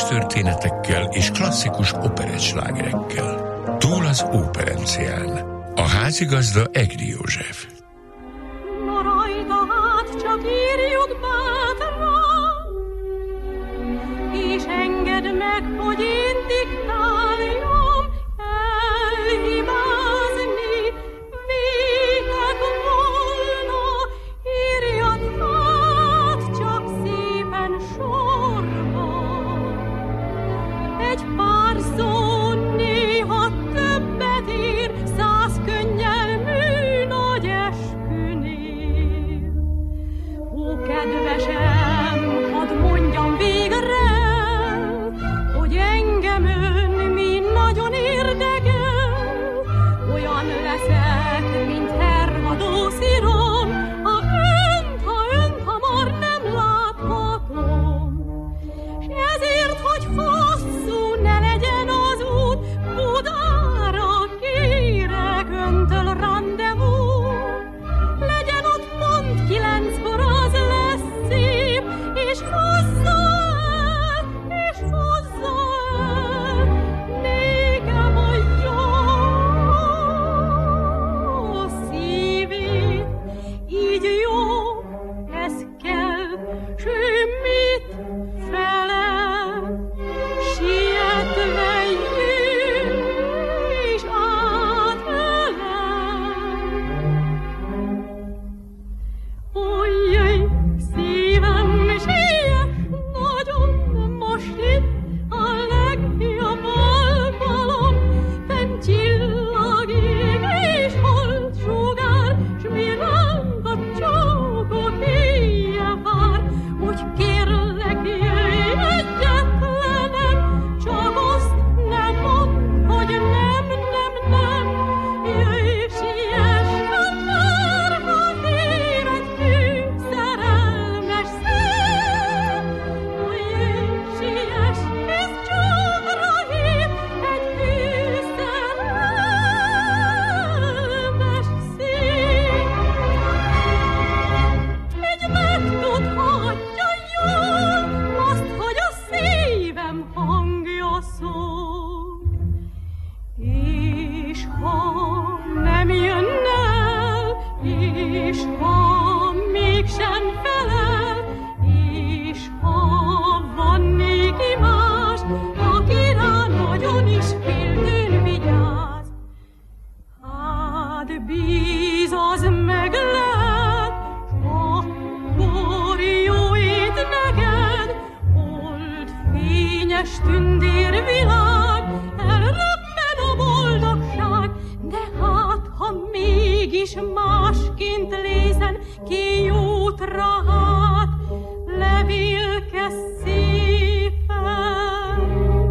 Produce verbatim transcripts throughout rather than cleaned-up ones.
történetekkel és klasszikus operettslágerekkel. Túl az Óperencián. A házigazda Egri József. Na rajta hát csak írjuk bátran, és engedd meg, hogy én diktáljam, elhibázni vétek volna, írjad hát csak szépen sorba. Egy pár szó néha többet ér, száz könnyelmű nagy eskünél. Ó, kedvesem, hadd mondjam végre, hogy engem ön mi nagyon érdekel. Olyan leszek, mint hervadó szirom, ha önt, ha önt hamar nem láthatom. S ezért, hogy hosszú ne legyen az út, Budára kérek öntől rendezvú. Legyen ott pont kilenckor, az lesz szép, és hozza el, és hozza el nékem a jó szívét. Így jó, ez kell, semmit felel, sietve jön, és átölel. Ojjaj, szívem, siess nagyon, most itt a legjobb alkalom, fenn csillag ég és hold sugár, s mi ránkat csókok éjjel vár. Úgy kérlek, jöjj egyetlenem, csak azt nem mondd, hogy nem, nem, nem. Jöjj, siess, már, ha ér egy hű szerelmes szem. Jöjj, siess, hisz csókra hív egy hű szerelmes szív. Egy megtudhatja jól azt, hogy a szívem hangja szól. És ha nem jön el, és ha mégsem felel, és ha van néki más, aki rá nagyon is féltőn vigyáz, hát bíz az meg lehet, akkor jó ét neked, old fényes tündérvilág, elröppen a boldogság, de hát, ha mégis másként lészen ki útra, hát levélke szépen.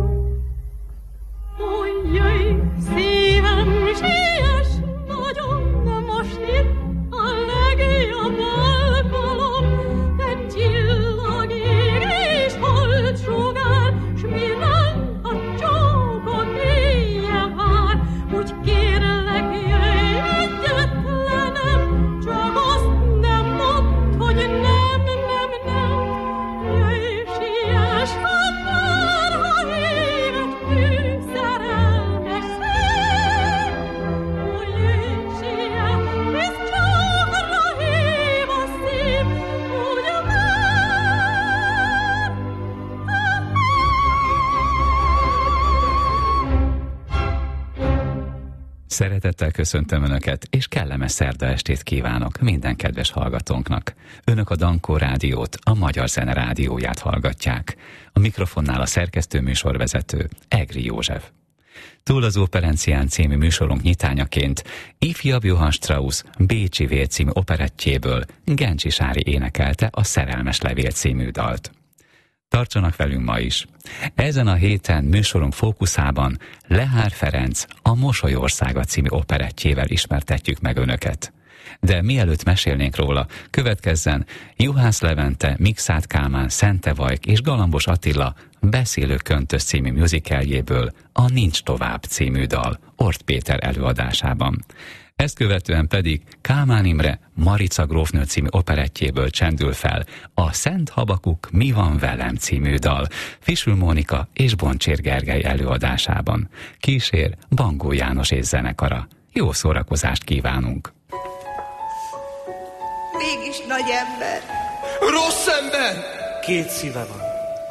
Ojjaj, szívem, siess nagyon, most itt a legjobb alkalom, fenn csillag ég és hold sugár, s mi ránkat csókok éjjel vár. Úgy kérlek, jöjj egyetlenem, csak azt nem mondd, hogy nem, nem, nem. Jöjj, siess, ha már, ha hív egy hű szerelmes szem. Ó, jöjj, siess, hisz csókra hív a szív, úgy már. Szeretettel köszöntöm Önöket, és kellemes szerda estét kívánok minden kedves hallgatónknak. Önök a Dankó Rádiót, a Magyar Zene Rádióját hallgatják. A mikrofonnál a szerkesztő műsorvezető Egri József. Túl az Óperencián című műsorunk nyitányaként ifjabb Johann Strauss Bécsi Vél című operettjéből Gencsi Sári énekelte a Szerelmes Levél című dalt. Tartsanak velünk ma is! Ezen a héten műsorunk fókuszában Lehár Ferenc a Mosolyországa című operettjével ismertetjük meg Önöket. De mielőtt mesélnénk róla, következzen Juhász Levente, Mikszáth Kálmán, Szente Vajk és Galambos Attila Beszélő köntös című musicaljéből a Nincs tovább című dal Ort Péter előadásában. Ezt követően pedig Kálmán Imre Marica grófnő című operettjéből csendül fel a Szent Habakuk Mi van velem című dal Fisül Mónika és Boncsér Gergely előadásában. Kísér Bangó János és zenekara. Jó szórakozást kívánunk! Mégis nagy ember. Rossz ember! Két szíve van.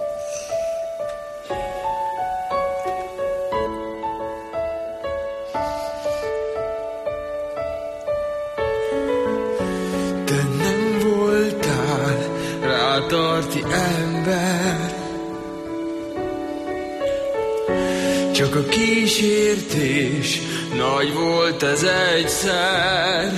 Te nem voltál rátarti ember, csak a kísértés nagy volt ez egyszer.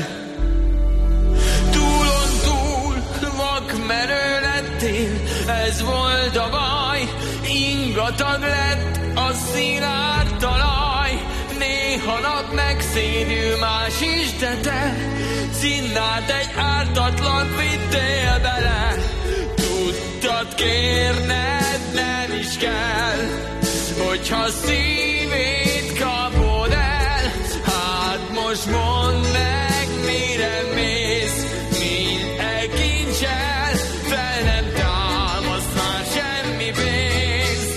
Túlon túl vakmerő lettél, ez volt a baj. Ingatag lett a szilárd talaj, néha nap megszédül más is, de te Cinnát egy ártatlan vittél bele. Tudtad, kérned nem is kell, hogyha szívét kapod el. Hát most mondd meg, mire mész, mind elkincsel, fel nem támasz már semmi pénz.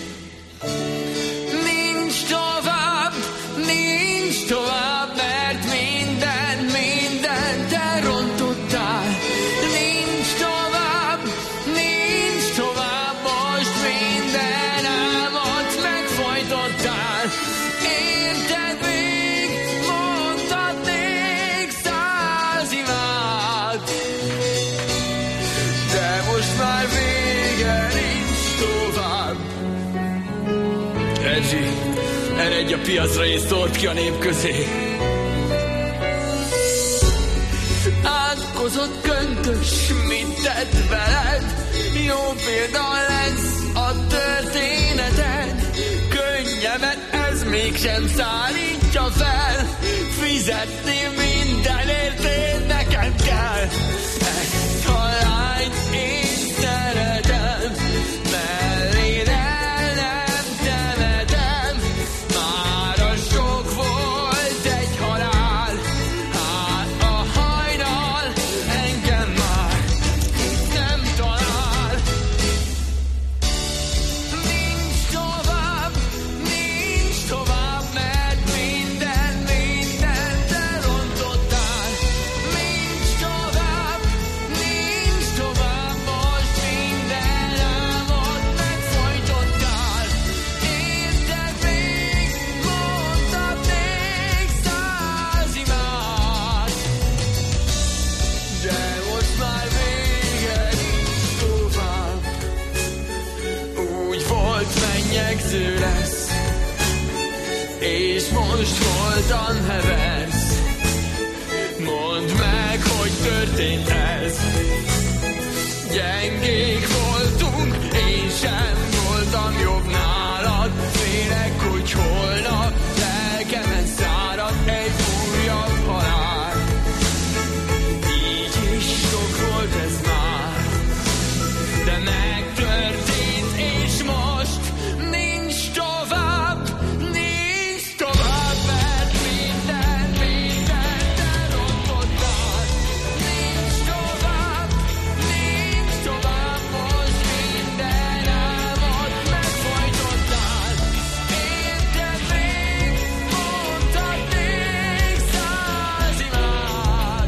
Nincs tovább, nincs tovább, mert minden, mindent elrontottál. Nincs tovább, nincs tovább, most minden álmot megfojtottál. Érted még, mondhatnék száz imád, de most már vége, nincs tovább. Erzsi, eredj a piacra és szólt ki a nép közé. Átkozott köntös, mit tett veled? Jó példa lesz a történeted. Könnyemet ez mégsem szállítja fel. Fizetni mindenért, én nekem kell. Ezt a lányt én szeretem, melléd el nem temetem. Mára sok volt egy halál, hát a hajnal engem már itt nem talál. Nincs tovább, nincs tovább, mert minden, mindent elrontottál. Nincs tovább, nincs tovább, most minden álmot megfojtottál. Érted még, mondhatnék száz imád, de most már vége, nincs tovább. Úgy volt, mennyegző lesz, és most holtan heversz. Mondd meg, hogy történt ez. Gyengék voltunk, én sem voltam jobb nálad. Félek, hogy holnap lelkemen szárad egy újabb halál. Így is sok volt ez már, de megtörtént, és most nincs tovább, nincs tovább, mert minden, mindent elrontottál. Nincs tovább, nincs tovább, most minden álmot megfojtottál. Érted még, mondhatnék száz imád,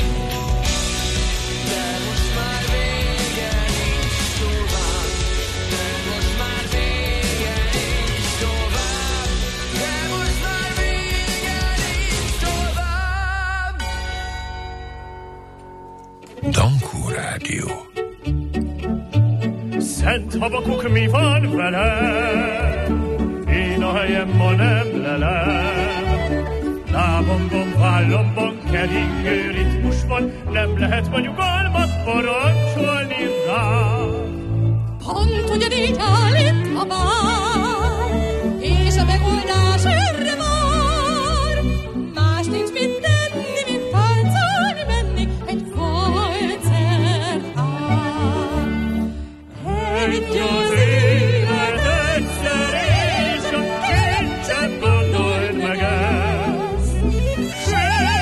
de most már vége, nincs tovább. De most már vége, nincs tovább. De most már vége, nincs tovább. Dankó Rádió. Szent Habakuk, mi van vele? Én a helyem ma nem lelem. Lábomban, vállomban keringő ritmus van, nem lehet ma nyugalmat parancsolni rá. Pont ugyanígy áll itt a bár, és a megoldás erre vár. Más nincs mit tenni, mint táncolni menni egy valcert át. Egy az élet egyszer, és a kétszer gondold meg ezt.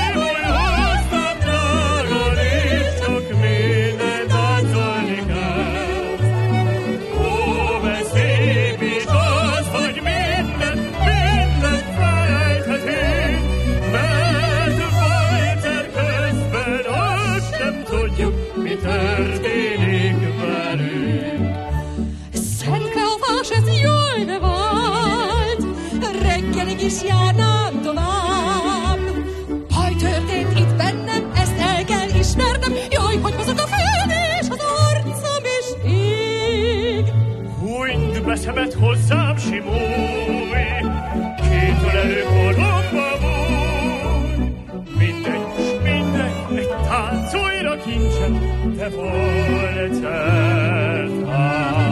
eszemet hozzám simulj, kétölelő koromba bújj. Mindegy, mindegy, egy táncolra kincsem, te voltál.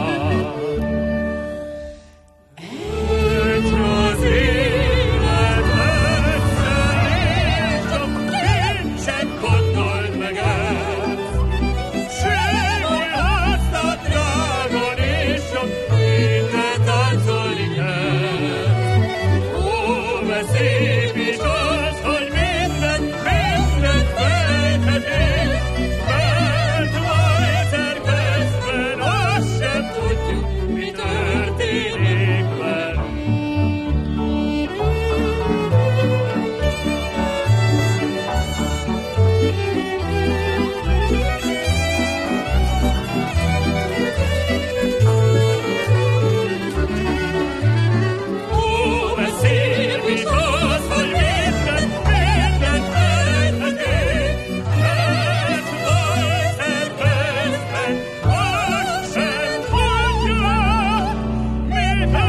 Egy az élet egyszer, és csak kincsen gondold meg ezt. Sérülj hoztad drágon, és csak minden táncolni kell. Ó, de szép is az, hogy mindent, mindent felejthetik, mert majd közben azt sem tudjuk, mi történik velünk. Ó, de szép is az, hogy mindent, mindent felejthetik, mert majd közben azt sem tudjuk, mi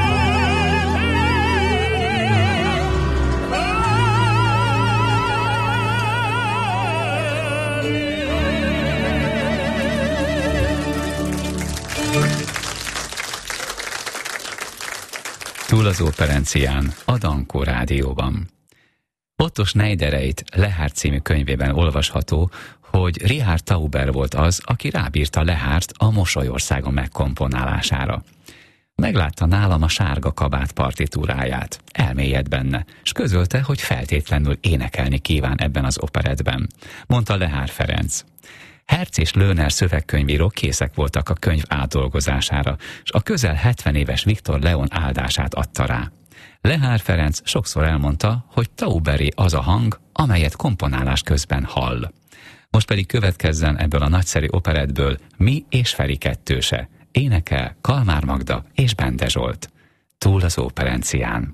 Túl az operencián, a Dankó Rádióban. Otto Schneidereit Lehár című könyvében olvasható, hogy Richard Tauber volt az, aki rábírta Lehárt a Mosolyországa megkomponálására. Meglátta nálam a Sárga kabát partitúráját, elmélyed benne, s közölte, hogy feltétlenül énekelni kíván ebben az operettben, mondta Lehár Ferenc. Herz és Löhner szövegkönyvírók készek voltak a könyv átdolgozására, s a közel hetven éves Viktor Leon áldását adta rá. Lehár Ferenc sokszor elmondta, hogy Tauberi az a hang, amelyet komponálás közben hall. Most pedig következzen ebből a nagyszerű operettből Mi és Feri kettőse. Énekel Kalmár Magda és Bende Zsolt. Túl az operencián.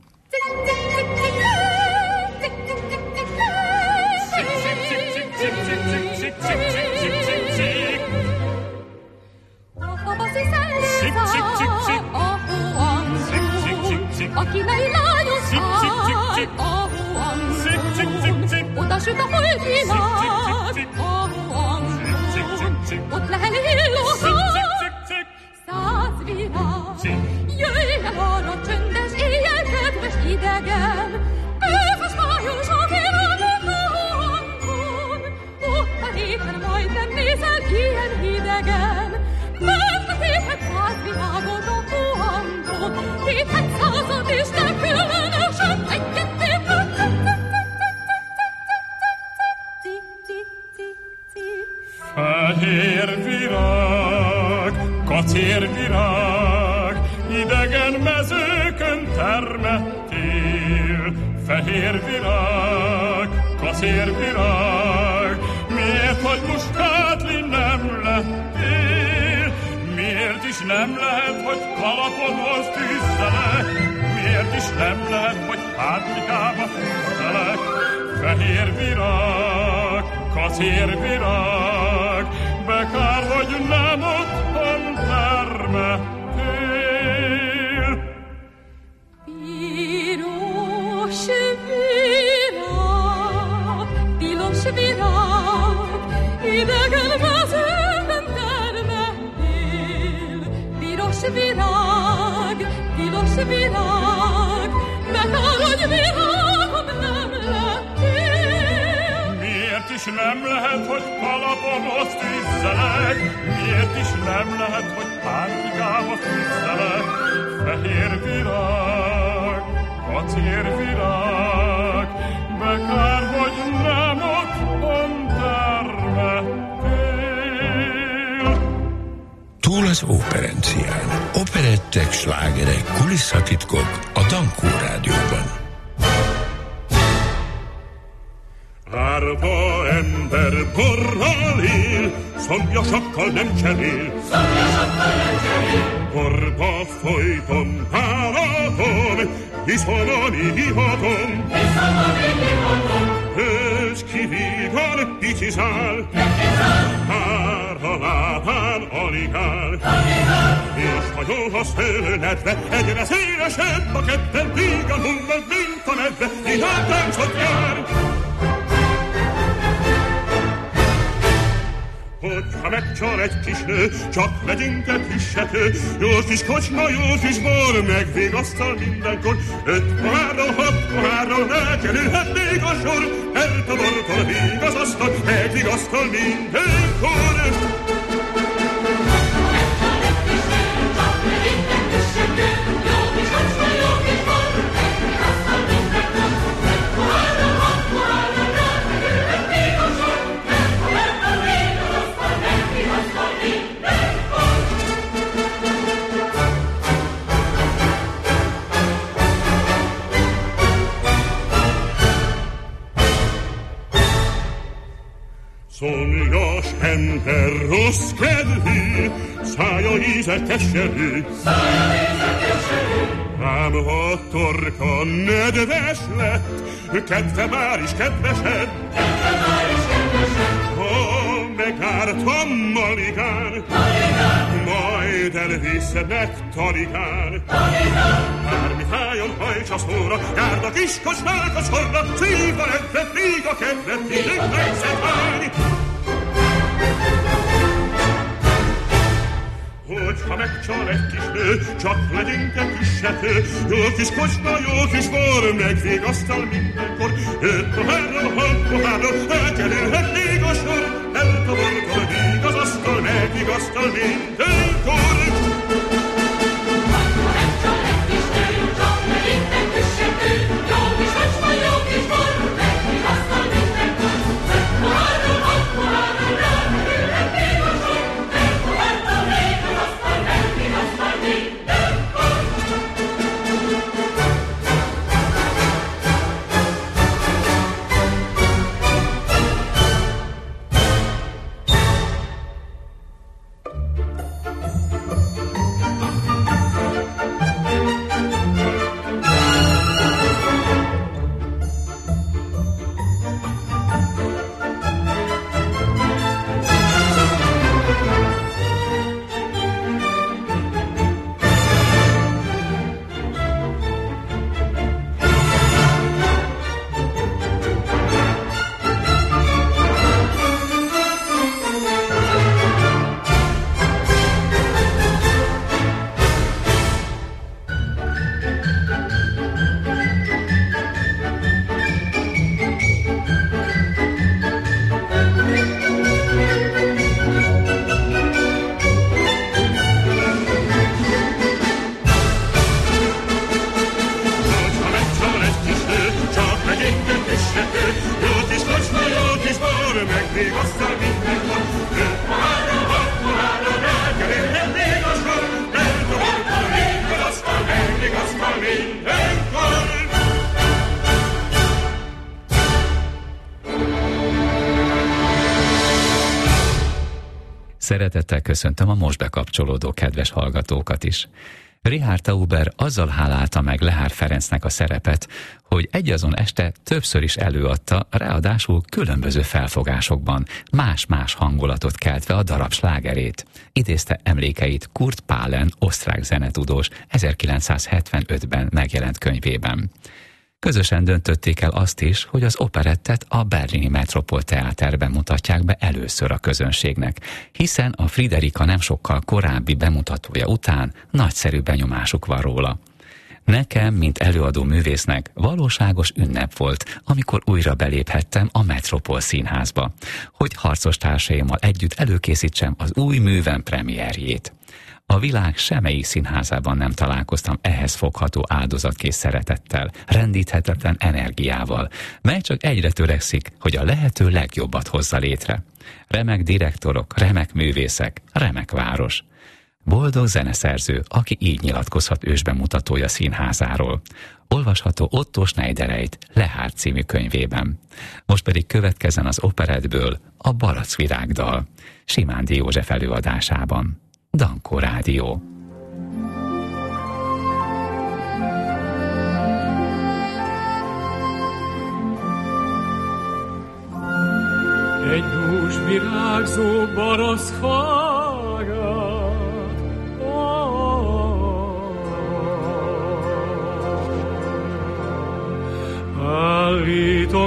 Aki mely lányos áll, ahuan, oda süt a holdvilág, ahuan, ott lehel illózat, száz virág. Jöjj el arra csöndes éjjel, kedves idegen, közös május a virágok hangon, ott a héten majd nem nézel ilyen hidegen, mert a téphet száz virágot a hangon, téphet százat és te különösen egy-kettő. Fehér virág, kacér virág, idegen mezőkön termettél. Fehér virág, kacér virág, miért, hogy muskátli nem lettél? Miért is nem lehet, hogy kalapodhoz tűzzelek? Miért is nem lehet, hogy pátlikába fűzzelek? Fehér virág, kacér virág, bekár, hogy nem otthon termettél. Piros virág, tilos virág, idegen mezőben termettél. Piros virág, tilos virág, bekár, hogy virágom nem lettél. Miért is nem lehet, hogy kalapomhoz tűzzelek? Miért is nem lehet, hogy pántikába fűzzelek? Fehér virág, kacér virág, bekár, hogy nem otthon termettél. Túl az operencián. Operettek, slágerek, kulisszatitkok a Dankó Rádióban. Árva ember borral él, szomjasakkal nem cserél. Szomjasakkal nem cserél. Borba folytom, hálatom, hiszom, ami hihatom. Hiszom, ami hihatom. Hős kivígan, picizál. Picizál. Pár a lábán aligál. Aligál. és hajol a szőnedve, egyre szélesebb a ketten, vígan hullad, mint a medve, vidám táncot jár. Hogyha megcsal egy kis nő, csak legyünk egy kissető, jó kis kocsma, jó kis bor, megvégasztal mindenkor, öt pohárral, hat pohárral, elkerülhet még a sor, eltabortol még az asztal, megvigasztal mindenkor. Szomjas ember rossz kedvű, szája íze keserű, szája íze keserű. Ám a torka nedves lett, kedve már is kedvesed, kedve már is kedvesed. Ha megártam maligán, maligán, majd elvisznek taligán, taligán. Bármi fájjon, hajts a szóra, járd a kis kocsmák a sorra, szívva edvet, még a kedvet, mindent megszedvány. Hogyha megcsal egy kis nő, csak legyünk egy kissető, jó kis kocsma, jó kis bor, megvégasztal mindenkor, öt pohárral, hat pohárral, elkerülhet még a sor, eltabortol még az asztal, megvigasztal mindenkor. Hogyha megcsal egy kis nő, csak legyünk egy kissető, jó kis kocsma, jó kis bor, megvigasztal mindenkor, öt pohárral, hat pohárral, elkerülhet még a sor, eltabortol még az asztal, megvigasztal mindenkor. Szeretettel köszöntöm a most bekapcsolódó kedves hallgatókat is. Richard Tauber azzal hálálta meg Lehár Ferencnek a szerepet, hogy egyazon este többször is előadta, ráadásul különböző felfogásokban, más-más hangulatot keltve a darab slágerét. Idézte emlékeit Kurt Pahlen, osztrák zenetudós ezerkilencszázhetvenötben megjelent könyvében. Közösen döntötték el azt is, hogy az operettet a berlini Metropoltheaterben mutatják be először a közönségnek, hiszen a Friderika nem sokkal korábbi bemutatója után nagyszerű benyomásuk van róla. Nekem, mint előadó művésznek valóságos ünnep volt, amikor újra beléphettem a Metropol Színházba, hogy harcos társaimmal együtt előkészítsem az új művem premierjét. A világ semmelyik színházában nem találkoztam ehhez fogható áldozatkész szeretettel, rendíthetetlen energiával, mely csak egyre törekszik, hogy a lehető legjobbat hozza létre. Remek direktorok, remek művészek, remek város. Boldog zeneszerző, aki így nyilatkozhat ősbemutatója színházáról. Olvasható Otto Schneidereit Lehár című könyvében. Most pedig következzen az operettből a Barackvirágdal, Simándi József előadásában. Dankó Rádió. Egy dús virágzó barackfágát,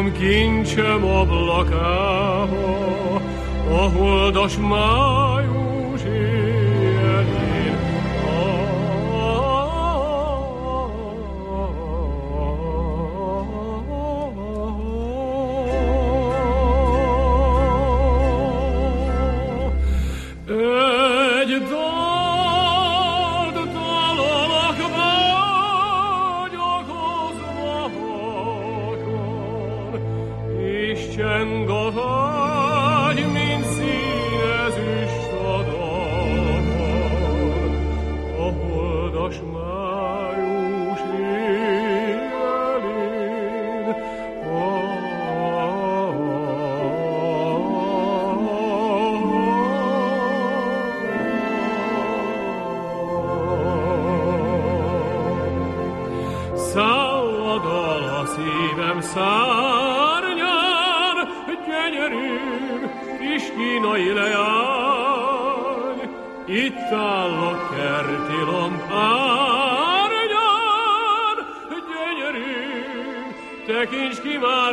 Állítom kincsem ablakába, a holdas május éjjelén. Egy dalt dalolok vágyakozva halkan, és cseng a vágy, mint színezüst a dalban, a holdas május éjjelén. Szállad a szívem szárnyán, gyönyörű kis kínai leány. Itt áll a kerti lampárnyán, gyönyörű, tekints ki már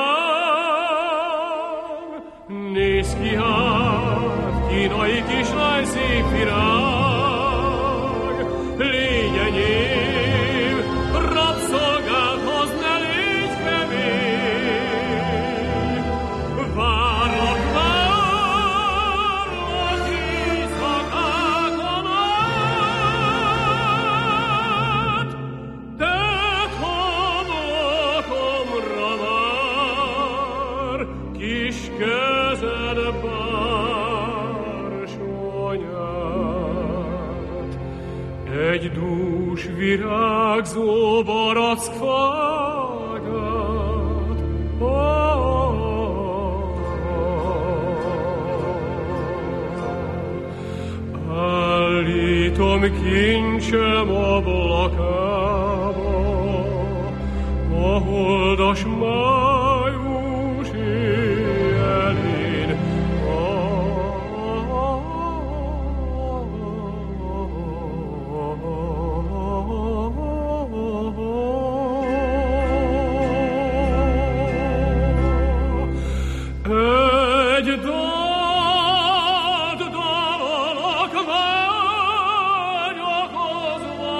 reán. Nézz ki hát, kínai kislány, szép virág, légy enyém, rabszolgádhoz ne légy kemény. Várlak, várlak éjszakákon át, te homlokomra vár, kis kezed bársonyát. Egy dús virágzó barackfágát. Állítom kincsem ablakába, a holdas május éjjelén. Egy dalt dalolok vágyakozva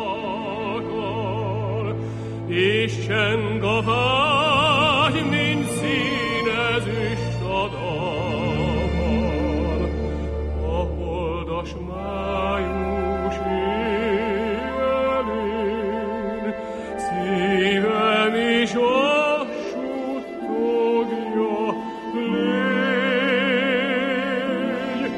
halkan, és cseng a vágy, mint színezüst a dalban, a holdas május éjjelén. Szívem is a suttogja, légy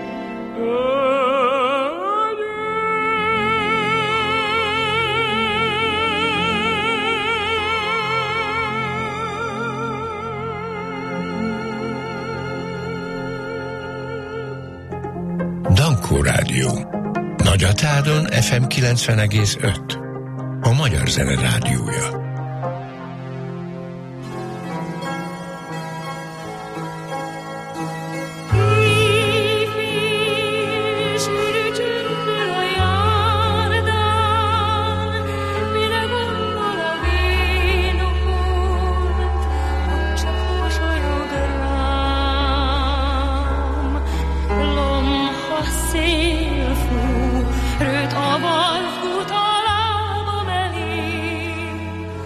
Dankó Rádió. Nagyatádon ef em kilencven egész öt. A Magyar Zene Rádiója. Szél fú, rőt a bal fut a lábam elé.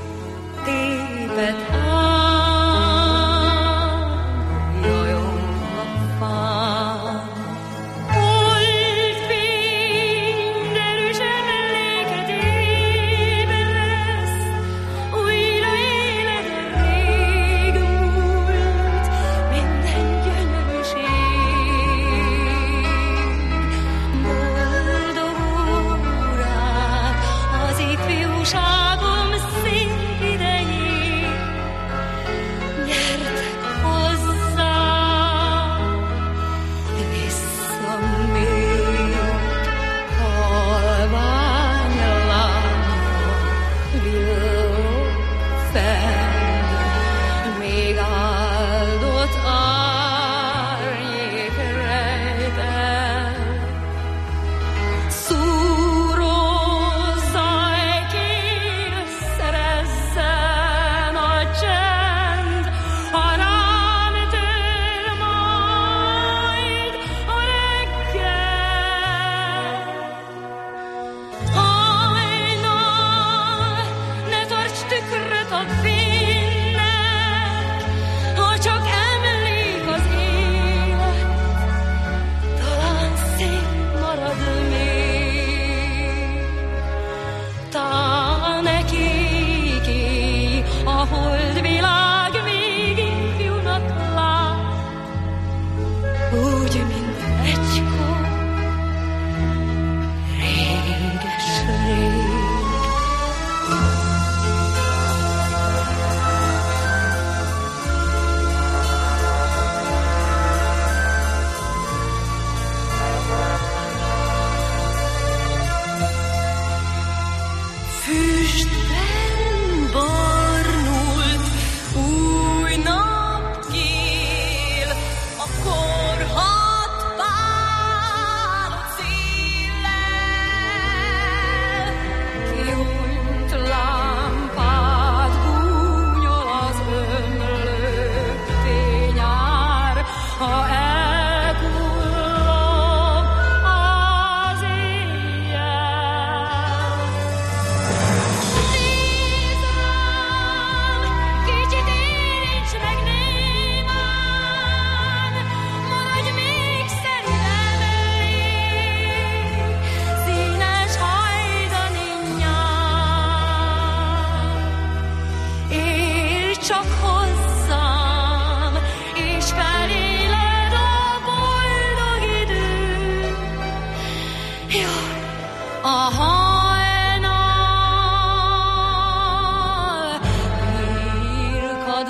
a hajnal írkad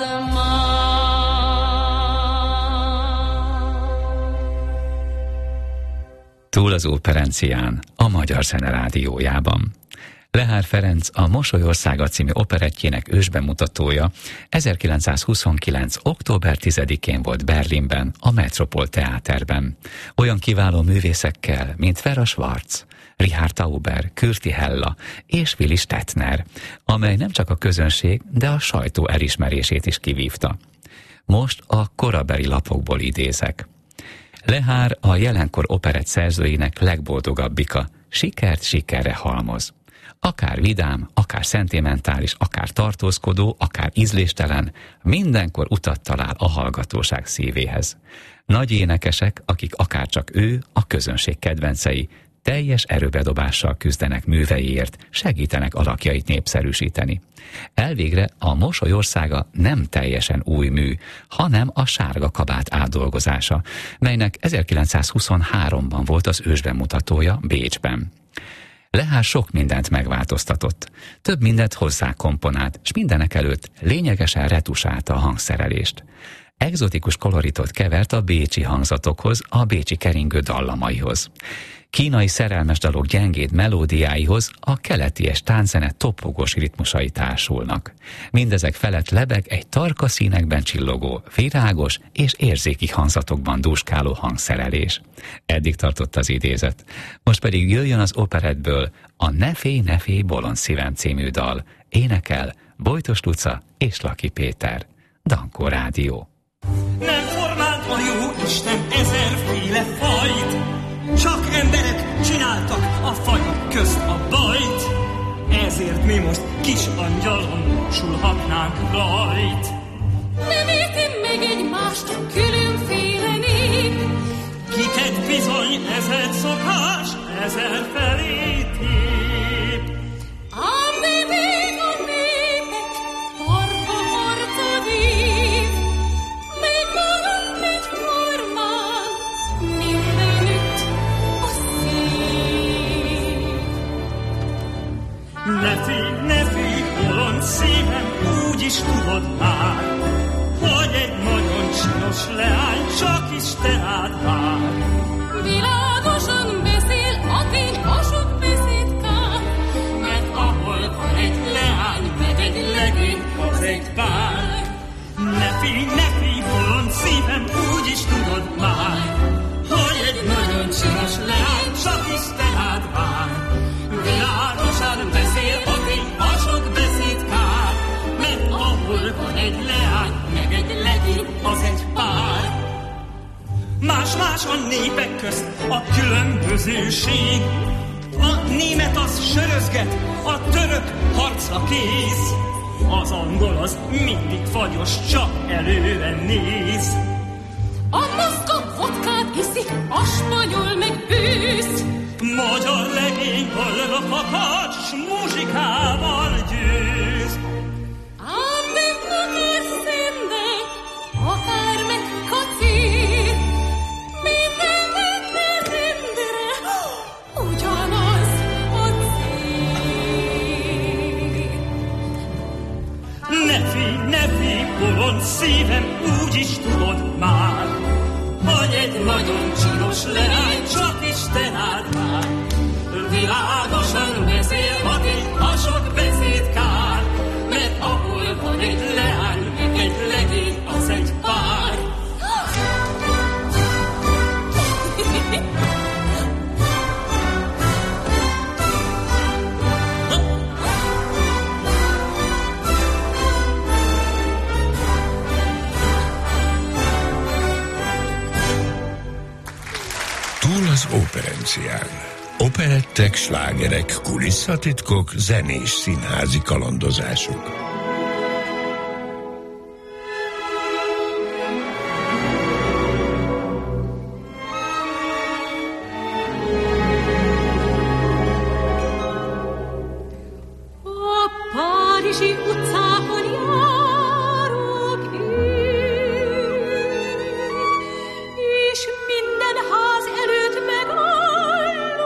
Túl az operencián, a Magyar Zene Rádiójában. Lehár Ferenc a Mosolyországa című operettjének ősbemutatója ezerkilencszázhuszonkilenc. október tizedikén volt Berlinben, a Metropol Teáterben. Olyan kiváló művészekkel, mint Vera Schwarz, Richard Tauber, Kürti Hella és Willy Stettner, amely nem csak a közönség, de a sajtó elismerését is kivívta. Most a korabeli lapokból idézek. Lehár a jelenkor operett szerzőinek legboldogabbika, sikert sikerre halmoz. Akár vidám, akár szentimentális, akár tartózkodó, akár ízléstelen, mindenkor utat talál a hallgatóság szívéhez. Nagy énekesek, akik akárcsak ő, a közönség kedvencei, teljes erőbedobással küzdenek műveiért, segítenek alakjait népszerűsíteni. Elvégre a Mosolyországa nem teljesen új mű, hanem a Sárga kabát átdolgozása, melynek ezerkilencszázhuszonháromban volt az ősbemutatója Bécsben. Lehár sok mindent megváltoztatott, több mindent hozzá komponált, s mindenek előtt lényegesen retusálta a hangszerelést. Egzotikus koloritot kevert a bécsi hangzatokhoz, a bécsi keringő dallamaihoz. Kínai szerelmes dalok gyengéd melódiáihoz a keleti tánczene topogós ritmusai társulnak. Mindezek felett lebeg egy tarka színekben csillogó, virágos és érzéki hangzatokban dúskáló hangszerelés. Eddig tartott az idézet. Most pedig jöjjön az operettből a Ne félj, ne félj, bolond szívem című dal. Énekel Bojtos Luca és Laki Péter. Dankó Rádió. Nem formált a jó Isten ezerféle fajt, csak emberek csináltak a fajok közt a bajt, ezért mi most kis angyalon sulhatnánk rajt. Nem érti meg egymást különféle nép, Kiket bizony ezer szokás, ezer felé tép. ám de még a népek tarka harca vív, még marad egy formán mindenütt a szív. Ne félj, ne félj, bolond szívem, úgy is tudod már, hogy egy nagyon csinos leány csak Isten át vár. Világosan beszél a tény, a sok beszédkár, Mert ahol van egy leány, meg egy legény, az egy pár. Ne félj, ne félj, bolond szívem, úgy is tudod már, hogy egy nagyon csinos leány csak Isten át vár. Világosan beszél a tény, a sok beszédkár, mert ahol van egy leány, meg egy legény, az egy pár. Más-más a népek közt a különbözőség. A német az sörözget, a török harcra kész. Az angol az mindig fagyos, csak előre néz. a moszkva vodkát iszik, a spanyol meg bősz. Magyar legény hallra fakad, s muzsikával győz. Ám nem akár szende, akár meg kacér, minden rendre rendre ugyanaz a cél. Ne félj, ne félj, bolond szívem, úgy is tudod már, hogy egy nagyon csinos leány csak Isten át vár. Világosan beszél a tény, a sok beszéd kár, mert ahol van egy leány, egy legény, az egy pár. Túl az operencián. Operettek, slágerek, kulisszatitkok, zenés színházi kalandozások. A párizsi utcákon járok én, és minden ház előtt megállok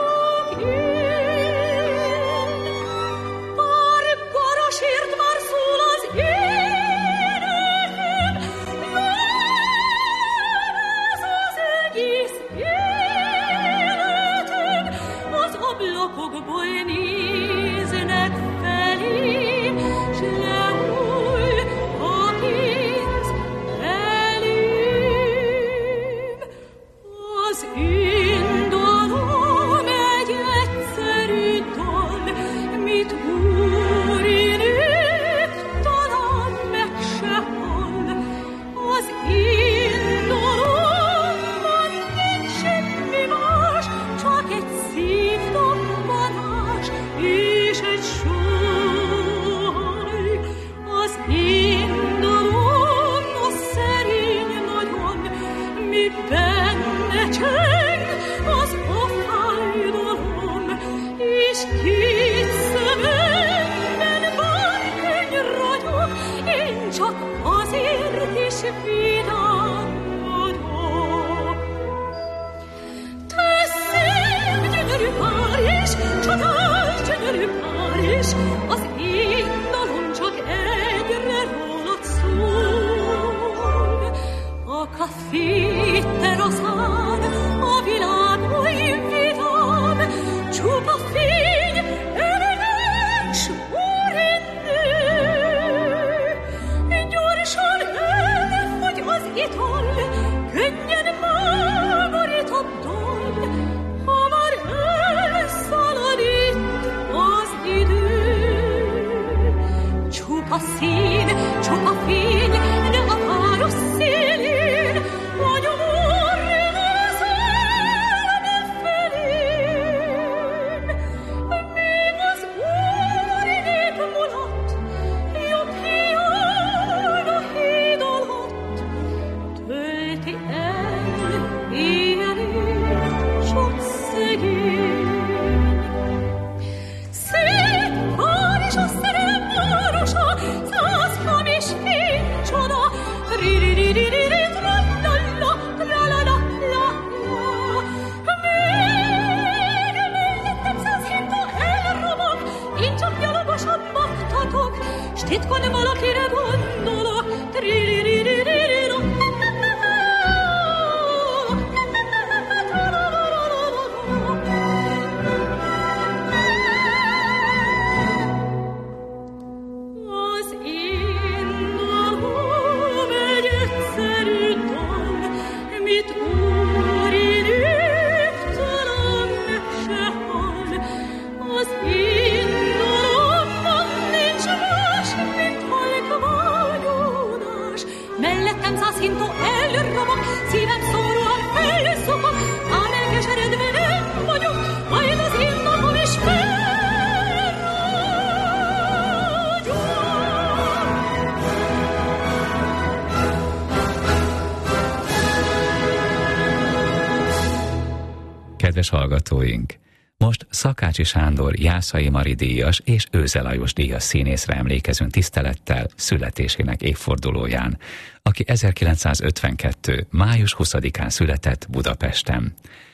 Kedves hallgatóink! Most Szakácsi Sándor Jászai Mari díjas és Őze Lajos díjas színészre emlékezünk tisztelettel születésének évfordulóján, aki ezerkilencszázötvenkettő. május huszadikán született Budapesten.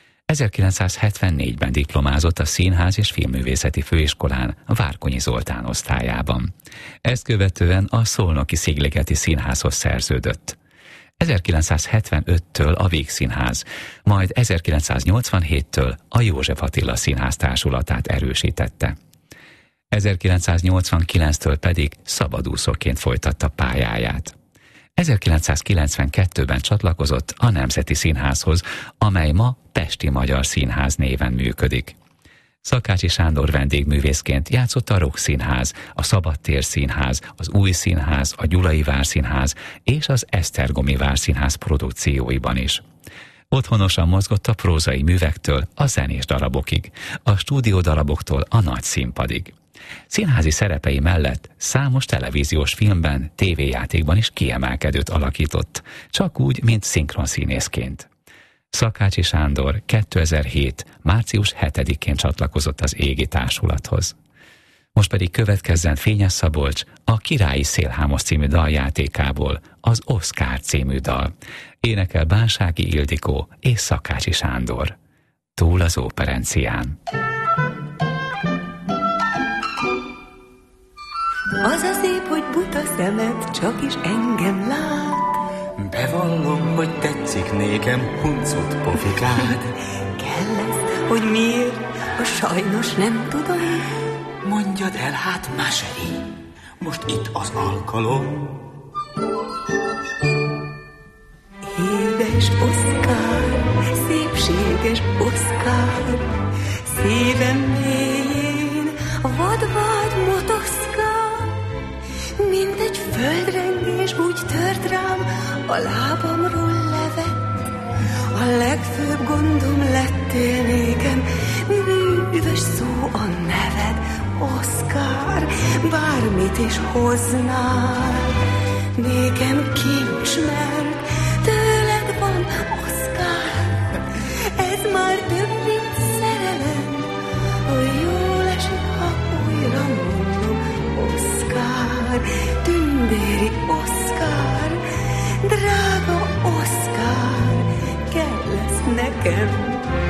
ezerkilencszázhetvennégyben diplomázott a Színház és Filmművészeti Főiskolán a Várkonyi Zoltán osztályában. Ezt követően a Szolnoki Szigligeti Színházhoz szerződött. ezerkilencszázhetvenöttől a Vígszínház, majd ezerkilencszáznyolcvanhéttől a József Attila Színház társulatát erősítette. ezerkilencszáznyolcvankilenctől pedig szabadúszóként folytatta pályáját. ezerkilencszázkilencvenkettőben csatlakozott a Nemzeti Színházhoz, amely ma Pesti Magyar Színház néven működik. Szakácsi Sándor vendégművészként játszott a Rock Színház, a Szabadtér Színház, az Új Színház, a Gyulai Várszínház és az Esztergomi Várszínház produkcióiban is. Otthonosan mozgott a prózai művektől a zenés darabokig, a stúdiódaraboktól a nagy színpadig. Színházi szerepei mellett számos televíziós filmben, tévéjátékban is kiemelkedőt alakított, csak úgy, mint szinkronszínészként. Szakácsi Sándor kétezer-hét. március hetedikén csatlakozott az Égi Társulathoz. Most pedig következzen Fényes Szabolcs a Királyi Szélhámos című daljátékából az Oszkár című dal. Énekel Bánsági Ildikó és Szakácsi Sándor. túl az Óperencián. Az a szép, hogy buta szemed csak is engem lát. Bevallom, hogy tetszik nékem huncut pofikád. Kell ezt, hogy miért, a sajnos nem tudom. Mondjad el, hát mesélj, most itt az alkalom. Édes Oszkár, szépséges Oszkár, szívem mélyén a vadvágy motoszkál, mint egy földrengés úgy tört rám, a lábamról levett. A legfőbb gondom lettél nékem, bűvös szó a neved, Oszkár, bármit is hoznál. Nékem kincs, mert tőled van, Oszkár. Ez már több, mint szerelem, hogy jól esik, ha újra mondom, Oszkár, tündéri Oszkár, drága Oszkár, kell lesz nekem.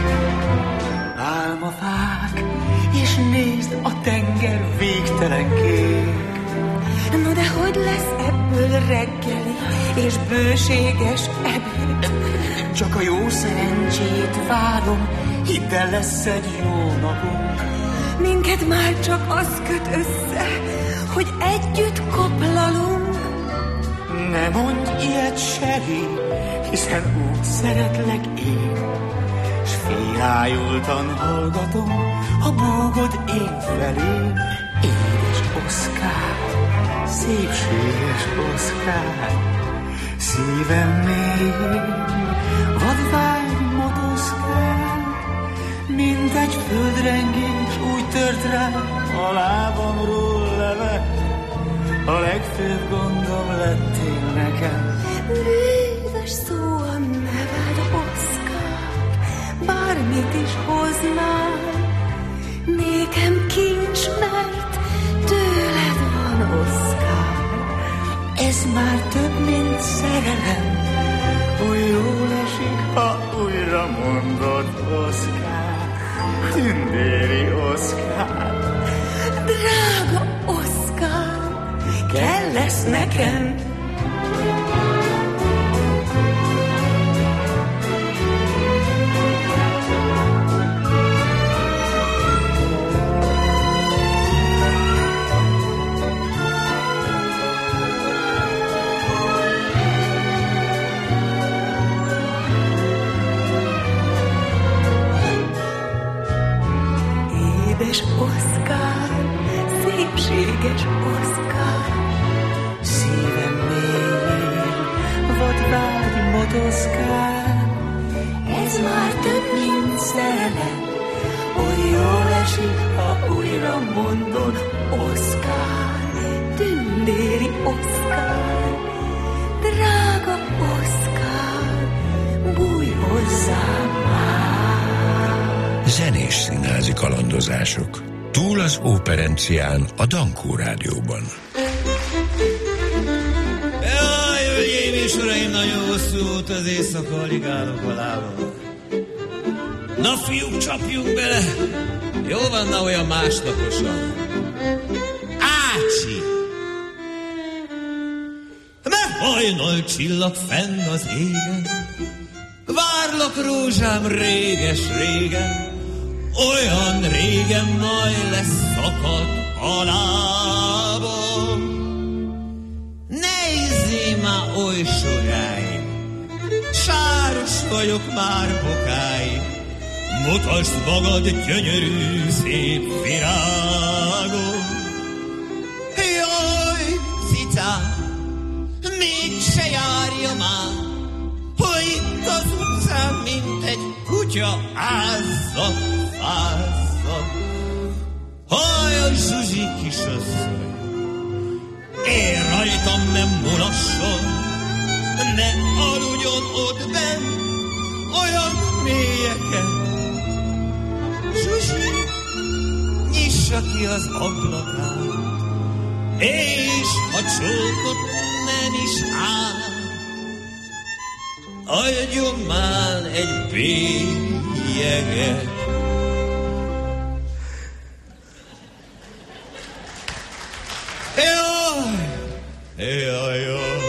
Álmafák, és nézd, a tenger végtelen kék. No de hogy lesz ebből reggeli és bőséges ebéd? Csak a jó szerencsét várom, hidd el, lesz egy jó napunk. Minket már csak az köt össze, hogy együtt koplalunk. Ne mondj ilyet, Seri, hiszen úgy szeretlek én, s félájultan hallgatom, ha búgod én felém. Édes Oszkár, szépséges Oszkár, szívem mélyén vadvágy motoszkál, mint egy földrengés úgy tört rám, a lábamról levett. A legfőbb gondom lettél nekem. Bűvös szó a neved, Oszkár, bármit is hoznál. Nékem kincs, mert tőled van, Oszkár. Ez már több, mint szerelem, oly jól esik, ha újra mondod, Oszkár, tündéri Oszkár. Drága Oszkár, kell lesz nekem. Édes Oszkár, szépséges Oszkár, szívem mélyén vadvágy motoszkál. ez már több, mint szerelem, oly jól esik, ha újra mondod, Oszkár, tündéri Oszkár, drága Oszkár, bújj hozzám már. Zenés színházi kalandozások. Túl az Óperencián, a Dankó Rádióban. Jaj, hölgyeim és uraim, nagyon hosszú volt az éjszaka, alig állok a lábam. Na fiúk, csapjunk bele! Jó van, na olyan másnaposan. Ácsi! Ne hajnal csillag fenn az égen, várlak rózsám réges-régen, olyan régen majd lesz szakad a lábam. Nézzé már oly sokáig, sáros vagyok már bokáig, mutasd magad gyönyörű szép virágom. Jaj, cicám, még se járja már, hogy itt az utcán, mint egy kutya ázza, ázza. Haj, Zsuzsi kisasszony, én rajtam nem mulasson, ne aludjon ott benn olyan mélyeken. Zsuzsi, nyissa ki az ablakát, és a csókot nem is áll. Adjon már egy bélyegét. bélyeget. Jaj, jaj, jaj,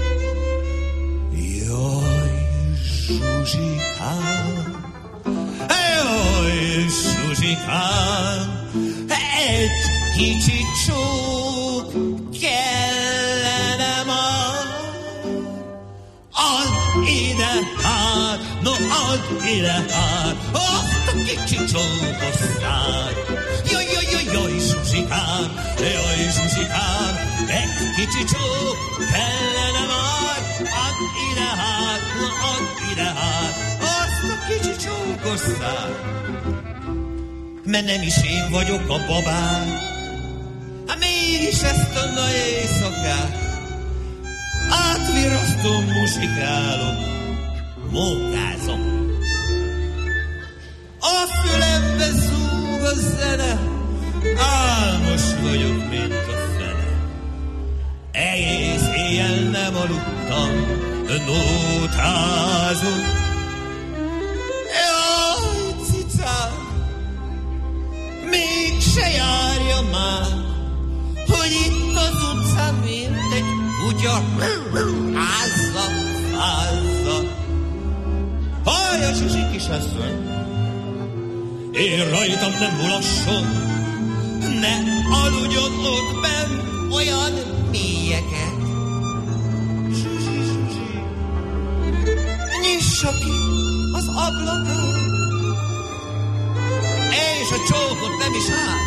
jaj, Zsuzsikám, jaj, Zsuzsikám, egy kicsit csók kellene már. Add ide hát, no add ide hát, azt a kicsit csókos szád. Jaj, jaj, jaj, jaj, Zsuzsikám, jaj, Zsuzsikám, egy kicsit csók kellene már. Add ide hát, no add ide hát, azt a kicsit csókos szád. Mert nem is én vagyok a babám, hát mégis ezt a nagy éjszakát átvirasztom, musikálom, mókázom. A fülembe zúg a zene, álmos vagyok, mint a fene. Egész éjjel nem aludtam, nótázom. Jaj, cicám, mégse járja már, hogy itt az utcán mint egy kutya házza, házza. Hallja, Zsuzsi kisasszony, én rajtam nem mulasson, ne aludjon ott benn olyan mélyeket. Zsuzsi, Zsuzsi, nyissa ki az ablakot, és a csókot nem is áll.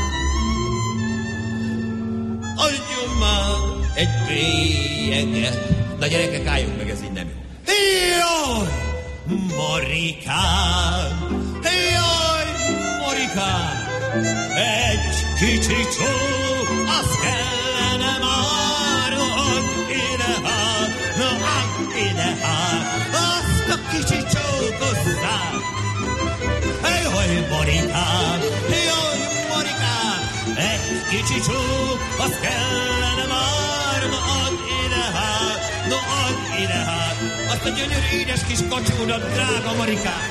Adjon már egy bélyeget. Na gyerekek, álljunk meg, ez így nem jó. Jaj, Marikám, jaj, Marikám, egy kicsi csók, az kellene már. No, add ide hát, no, add ide hát, azt a kicsi csókos szád. Jaj, Marikám, jaj, Marikám, egy kicsi csók, az kellene már. No, add ide hát, no, add ide hát, azt a gyönyörű édes kis kacsódat, drága Marikám.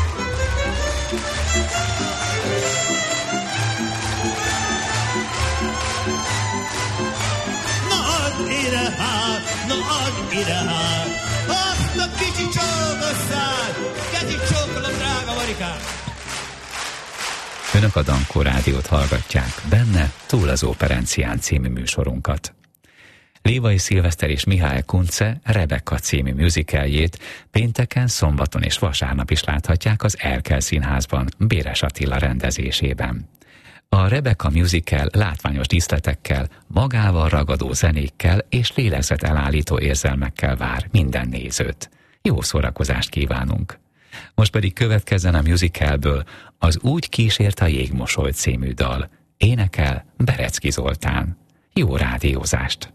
No, add ide hát, no, add ide hát, azt a kicsi csókos szád. Kezit csókolom, drága Marikám. Önök a Dankó Rádiót hallgatják, benne Túl az Óperencián című műsorunkat. Lévai Szilveszter és Mihály Kunce Rebecca című musicaljét pénteken, szombaton és vasárnap is láthatják az Erkel Színházban, Béres Attila rendezésében. A Rebecca musical látványos díszletekkel, magával ragadó zenékkel és lélegzetelállító érzelmekkel vár minden nézőt. Jó szórakozást kívánunk! Most pedig következzen a musicalből az Úgy kísért a jégmosoly című dal. Énekel Berecki Zoltán. Jó rádiózást!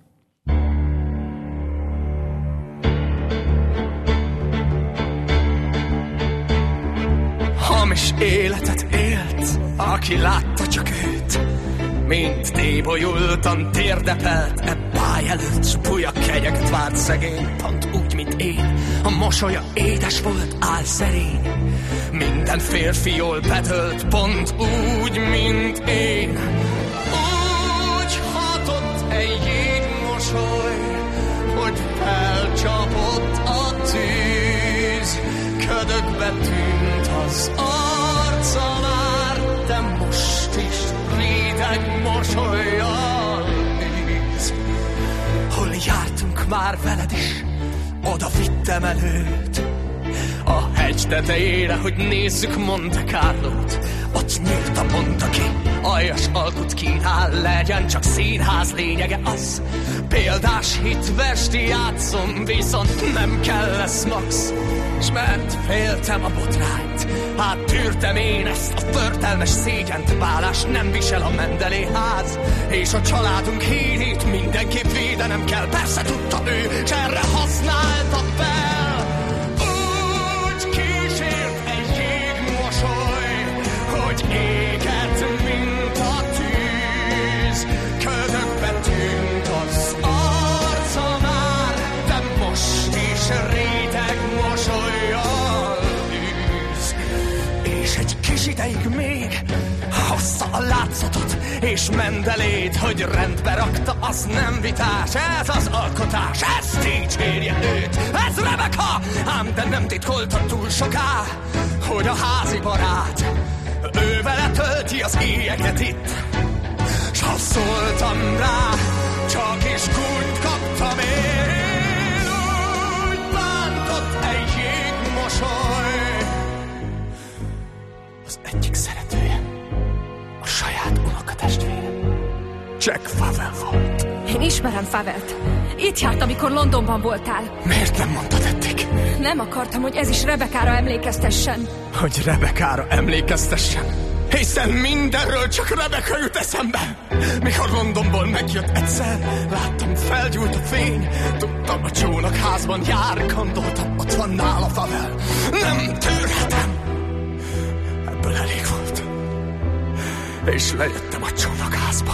Hamis életet élt, aki látta csak őt, mint tébolyultan térdepelt e báj előtt, s buja kegyeket várt szegény, pont úgy, mint én. A mosolya édes volt, áll szerény, minden férfi jól betölt, pont úgy, mint én. Úgy hatott egy jégmosoly, hogy felcsapott a tűz, ködökbe tűnt az arca már, de most is rideg mosollyal néz. Hol jártunk már veled is, oda vittem előtt, a hegy tetejére, hogy nézzük Monte Carlót. Ott nyílt mondta ki, aljas alkut kínál, legyen csak színház, lényege az. Példás hitvesti játszom, viszont nem kell lesz max. S mert féltem a botrányt, hát tűrtem én ezt a förtelmes szégyent, bálás nem visel a Mendelé ház, és a családunk hírét mindenképp védenem kell. Persze tudta ő, s erre használta fel. Úgy kísért egy jégmosoly, hogy éget, mint a tűz, ködökbe tűnt az arca már, de most is réteg mosollyal űz. És és Mendelét, hogy rendbe rakta, az nem vitás, ez az alkotás, ez dicsérje őt, ez Rebeka, ám de nem titkolta túl soká, hogy a házi barát, ő vele tölti az éjeket itt, s ha szóltam rá, csak is gúnyt kaptam én, úgy bántott egy jégmosoly. Az egyik szeretője, a saját unokatestvére, Jack Favell volt. Én ismerem Favelt. Itt járt, amikor Londonban voltál. Miért nem mondtad eddig? Nem akartam, hogy ez is Rebekára emlékeztessen. Hogy Rebekára emlékeztessen? Hiszen mindenről csak Rebeka jut eszembe. Mikor Londonból megjött egyszer, láttam, felgyújt a fény, tudtam, a csónakházban jár, gondoltam, ott van nála Favell. Nem tűrhetem. Ebből elég volt. És lejöttem a csónakházba.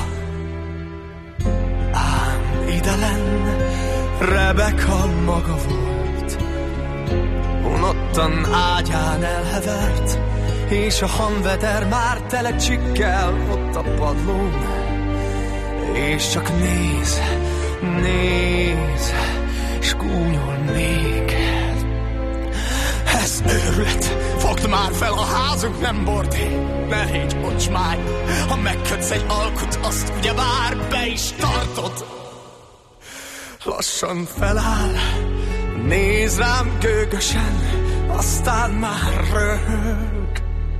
Ám idelen Rebeka maga volt. Unottan ágyán elhevert, és a hanveder már tele csikkel ott a padlón. És csak néz, néz, s gúnyol még. Ez őrület, fogd már fel, a házunk nem bordé. Ne légy ocsmány, ha megkötsz egy alkut, azt ugyebár be is tartod. Lassan feláll, néz rám gőgösen, aztán már röhög.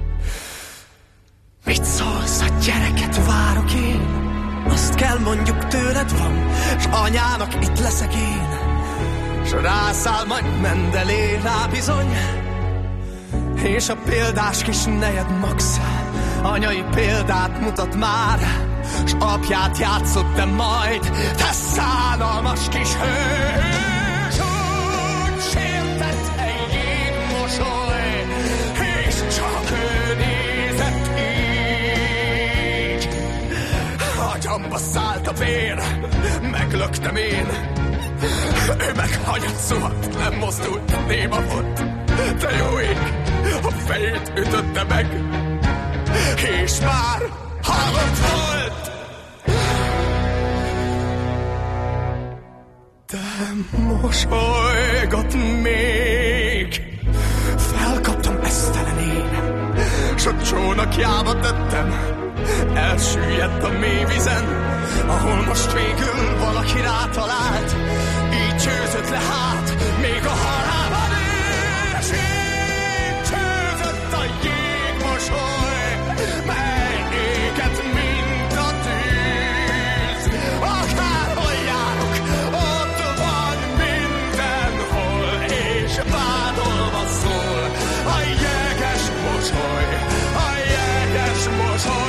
Mit szólsz, a gyereket várok én? Azt kell mondjuk tőled van, s anyának itt leszek én. S rászáll majd Mendelé rá bizony, és a példás kis nejed Max anyai példát mutat már, s apját játszott, de majd te szánalmas kis hős. Úgy sértett egy jégmosoly, és csak ő nézett így. Agyamba szállt a vér, meglöktem én. Ő meg hanyat szuhat, nem mozdult, néma volt. De jó ég, a fejét ütötte meg, és már halott volt. De mosolygott még. Felkaptam esztelen én, s a csónakjába tettem. Elsüllyedt a mély vizen, ahol most végül valaki rátalált. Így csőzött le hát, még a halálban és így csőzött a jégmosoly, mely éget, mint a tűz. Akárhol járok, ott van mindenhol, és vádolva szól a jeges mosoly, a jeges mosoly.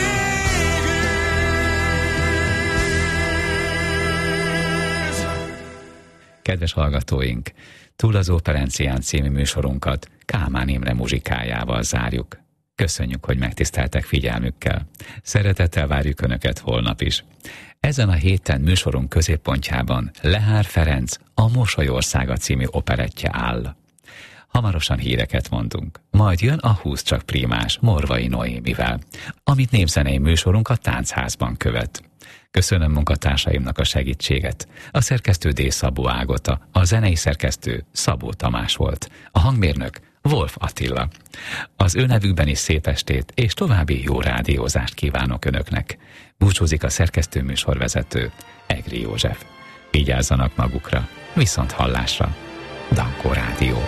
Kedves hallgatóink, Túl az Operencián című műsorunkat Kálmán Imre muzsikájával zárjuk. Köszönjük, hogy megtiszteltek figyelmükkel. Szeretettel várjuk Önöket holnap is. Ezen a héten műsorunk középpontjában Lehár Ferenc A Mosolyországa című operettje áll. Hamarosan híreket mondunk. Majd jön a Húsz csak prímás Morvai Noémivel, amit népzenei műsorunk a Táncházban követ. Köszönöm munkatársaimnak a segítséget. A szerkesztő D. Szabó Ágota, a zenei szerkesztő Szabó Tamás volt, a hangmérnök Wolf Attila. Az ő nevükben is szép estét és további jó rádiózást kívánok Önöknek. Búcsúzik a szerkesztő műsorvezető Egri József. Vigyázzanak magukra, viszont hallásra. Dankó Rádió.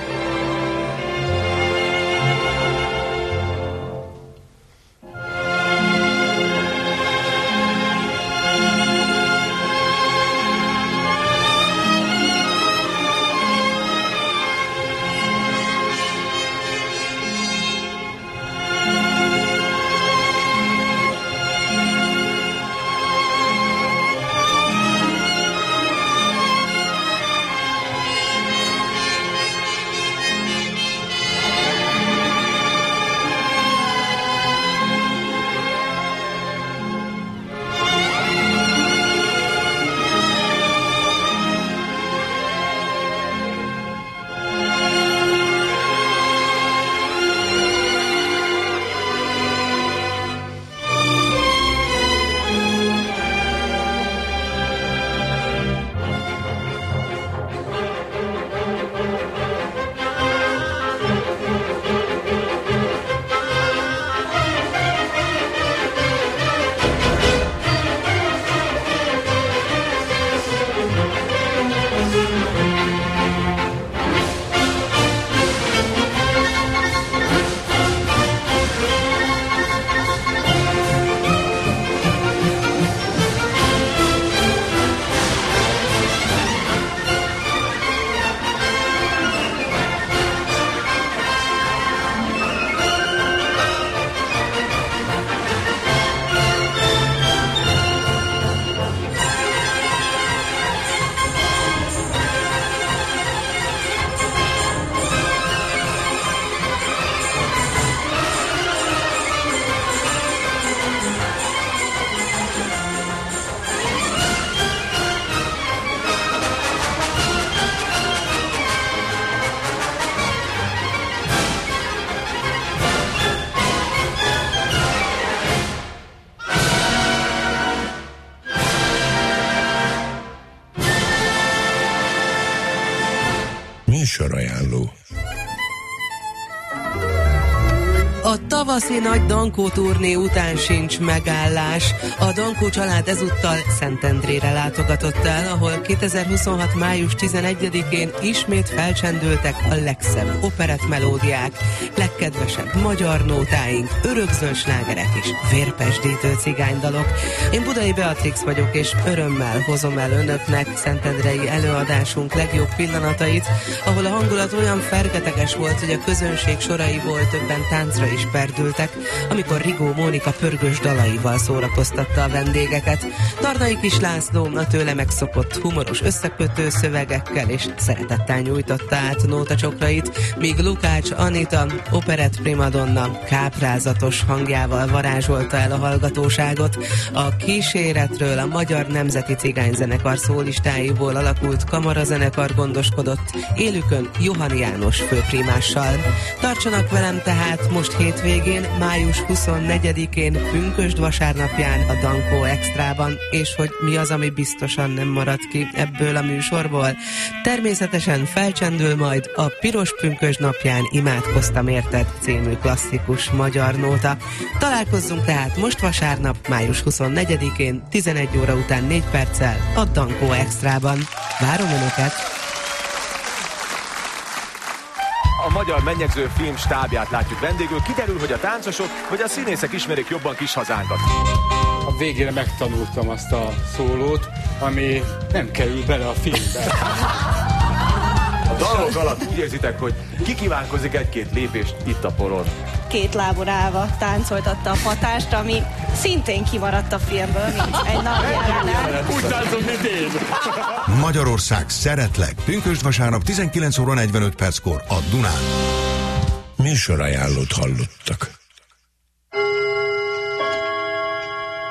Műsorajánló. A tavaszi nagy Dankó turné után sincs megállás. A Dankó család ezúttal Szentendrére látogatott el, ahol kétezer-huszonhat. május tizenegyedikén ismét felcsendültek a legszebb operett melódiák, legkedvesebb magyar nótáink, örökzöld slágerek és vérpesdítő cigánydalok. Én Budai Beatrix vagyok, és örömmel hozom el önöknek szentendrei előadásunk legjobb pillanatait, ahol a hangulat olyan fergeteges volt, hogy a közönség soraiból többen táncra is perdültek, amikor Rigó Mónika pörgős dalaival szórakoztatta a vendégeket. Tarnai Kis László a tőle megszokott humoros összekötő szövegekkel és szeretettel nyújtotta át nótacsokrait, míg Lukács Anita operett primadonna káprázatos hangjával varázsolta el a hallgatóságot. A kíséretről a Magyar Nemzeti Cigányzenekar szólistáiból alakult kamarazenekar gondoskodott, élükön Johann János főprimással. Tartsanak velem tehát most hétvégén, május huszonnegyedikén, pünkösd vasárnapján a Dankó Extrában, és hogy mi az, ami biztosan nem marad ki ebből a műsorból. Természetesen felcsendül majd a Piros pünkösd napján Imádkoztam érted című klasszikus magyar nóta. Találkozzunk tehát most vasárnap, május huszonnegyedikén, tizenegy óra után négy perccel a Dankó Extrában. Várom önöket! A magyar mennyegző film stábját látjuk vendégül, kiderül, hogy a táncosok vagy a színészek ismerik jobban kis hazánkat. A végére megtanultam azt a szólót, ami nem kerül bele a filmbe. A dalok alatt úgy érzitek, hogy kikívánkozik egy-két lépést itt a poron. Két lábon állva táncoltatta a hatást, ami szintén kimaradt a filmből, mint egy nagy jelenleg. Úgy táncol, mint én. Magyarország szeretlek. Pünkösd vasárnap tizenkilenc óra negyvenöt perckor a Dunán. Műsorajánlót hallottak.